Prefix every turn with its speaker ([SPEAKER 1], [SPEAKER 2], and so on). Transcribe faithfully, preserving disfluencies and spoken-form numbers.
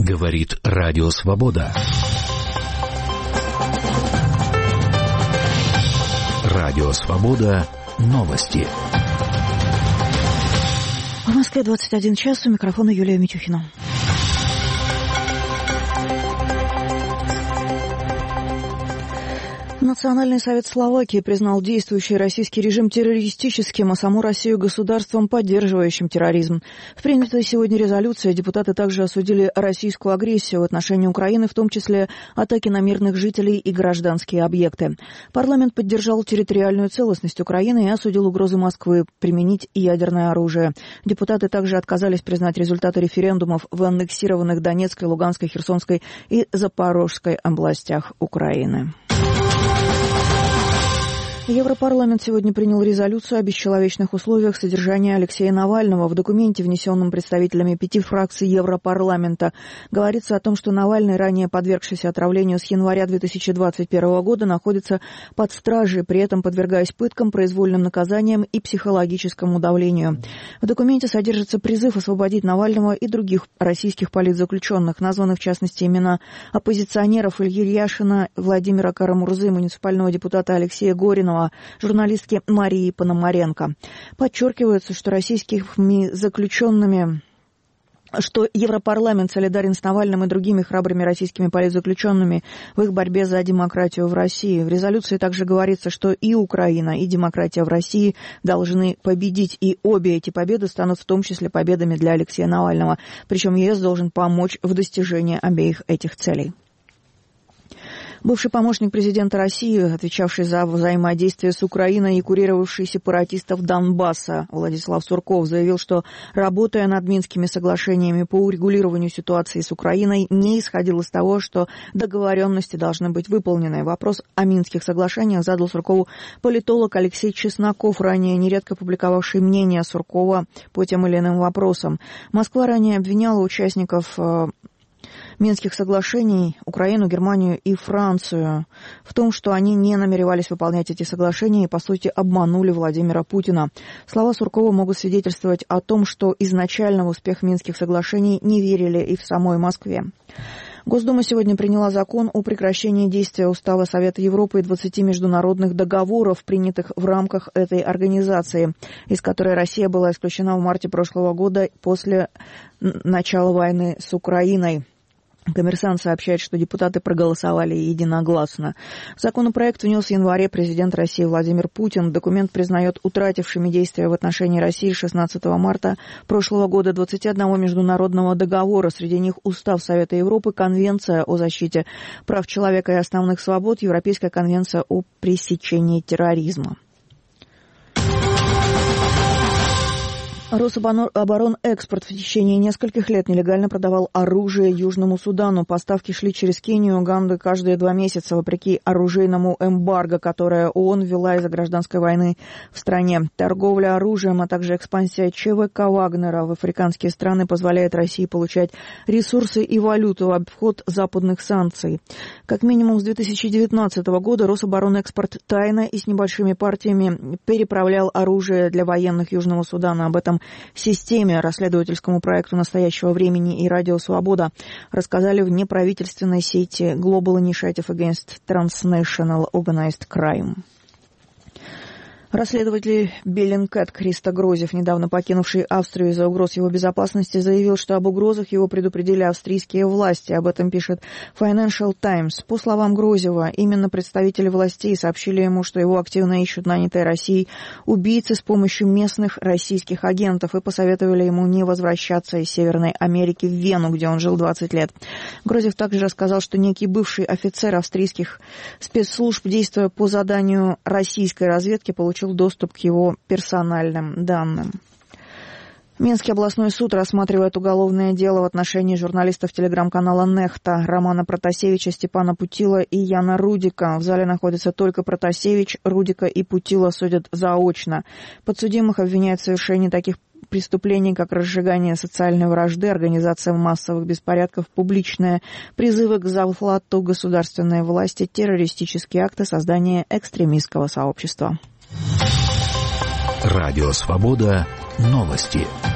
[SPEAKER 1] Говорит Радио Свобода. Радио Свобода. Новости.
[SPEAKER 2] В Москве двадцать один час. У микрофона Юлия Митюхина. Национальный совет Словакии признал действующий российский режим террористическим, а саму Россию государством, поддерживающим терроризм. В принятой сегодня резолюции депутаты также осудили российскую агрессию в отношении Украины, в том числе атаки на мирных жителей и гражданские объекты. Парламент поддержал территориальную целостность Украины и осудил угрозы Москвы применить ядерное оружие. Депутаты также отказались признать результаты референдумов в аннексированных Донецкой, Луганской, Херсонской и Запорожской областях Украины. Европарламент сегодня принял резолюцию о бесчеловечных условиях содержания Алексея Навального. В документе, внесенном представителями пяти фракций Европарламента, говорится о том, что Навальный, ранее подвергшийся отравлению с января две тысячи двадцать первого года, находится под стражей, при этом подвергаясь пыткам, произвольным наказаниям и психологическому давлению. В документе содержится призыв освободить Навального и других российских политзаключенных. Названы, в частности, имена оппозиционеров Ильи Яшина, Владимира Карамурзы, муниципального депутата Алексея Горинова, журналистки Марии Пономаренко. Подчеркивается, что российскими заключенными, что Европарламент солидарен с Навальным и другими храбрыми российскими политзаключенными в их борьбе за демократию в России. В резолюции также говорится, что и Украина, и демократия в России должны победить, и обе эти победы станут в том числе победами для Алексея Навального. Причем ЕС должен помочь в достижении обеих этих целей. Бывший помощник президента России, отвечавший за взаимодействие с Украиной и курировавший сепаратистов Донбасса, Владислав Сурков, заявил, что, работая над Минскими соглашениями по урегулированию ситуации с Украиной, не исходил из того, что договоренности должны быть выполнены. Вопрос о Минских соглашениях задал Суркову политолог Алексей Чесноков, ранее нередко публиковавший мнение Суркова по тем или иным вопросам. Москва ранее обвиняла участников Минских соглашений Украину, Германию и Францию в том, что они не намеревались выполнять эти соглашения и, по сути, обманули Владимира Путина. Слова Суркова могут свидетельствовать о том, что изначально в успех Минских соглашений не верили и в самой Москве. Госдума сегодня приняла закон о прекращении действия Устава Совета Европы и двадцати международных договоров, принятых в рамках этой организации, из которой Россия была исключена в марте прошлого года после начала войны с Украиной. Коммерсант сообщает, что депутаты проголосовали единогласно. Законопроект внес в январе президент России Владимир Путин. Документ признает утратившими действия в отношении России шестнадцатого марта прошлого года двадцать один международного договора. Среди них Устав Совета Европы, Конвенция о защите прав человека и основных свобод, Европейская конвенция о пресечении терроризма. Рособоронэкспорт в течение нескольких лет нелегально продавал оружие Южному Судану. Поставки шли через Кению и Уганду каждые два месяца, вопреки оружейному эмбарго, которое ООН ввела из-за гражданской войны в стране. Торговля оружием, а также экспансия ЧВК Вагнера в африканские страны позволяет России получать ресурсы и валюту в обход западных санкций. Как минимум с две тысячи девятнадцатого года Рособоронэкспорт тайно и с небольшими партиями переправлял оружие для военных Южного Судана. Об этом системе, расследовательскому проекту настоящего времени и Радио Свобода рассказали в неправительственной сети Global Initiative Against Transnational Organized Crime. Расследователь Bellingcat Христо Грозев, недавно покинувший Австрию из-за угроз его безопасности, заявил, что об угрозах его предупредили австрийские власти. Об этом пишет Financial Times. По словам Грозева, именно представители властей сообщили ему, что его активно ищут нанятые Россией убийцы с помощью местных российских агентов и посоветовали ему не возвращаться из Северной Америки в Вену, где он жил двадцать лет. Грозев также рассказал, что некий бывший офицер австрийских спецслужб, действуя по заданию российской разведки, получил доступ к его персональным данным. Минский областной суд рассматривает уголовное дело в отношении журналистов телеграм-канала «Нехта» Романа Протасевича, Степана Путила и Яна Рудика. В зале находится только Протасевич, Рудика и Путила судят заочно. Подсудимых обвиняют в совершении таких преступлений, как разжигание социальной вражды, организация массовых беспорядков, публичные призывы к захвату государственной власти, террористические акты, создание экстремистского сообщества.
[SPEAKER 1] Радио Свобода. Новости.